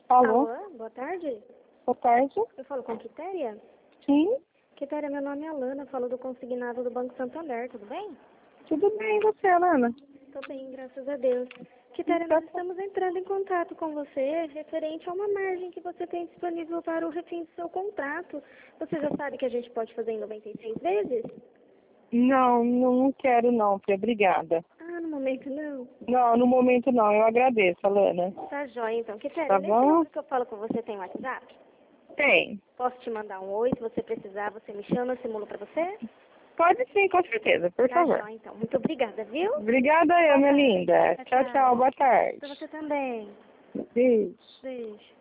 Alô? Alô, boa tarde. Boa tarde. Eu falo com a Quitéria? Sim, Quitéria, meu nome é Alana, falo do consignado do Banco Santander, tudo bem? tudo bem, e você, Alana? Tô bem, graças a Deus. Quitéria, nós estamos entrando em contato com você referente a uma margem que você tem disponível para o refim do seu contrato. Você já sabe que a gente pode fazer em 96 vezes? Não, não quero não, Fê, obrigada. Ah, no momento não. Não, no momento não, eu agradeço, Alana. Tá jóia, então. Quitéria, Tá nesse bom? número que eu falo com você tem WhatsApp? Tem. Posso te mandar um oi, se você precisar, você me chama, eu simulo pra você? Pode sim, com certeza, por Tá favor. jóia, então. Muito obrigada, viu? Obrigada eu, minha linda. Tchau, tchau, boa Pra tarde. você também. Beijo. Beijo.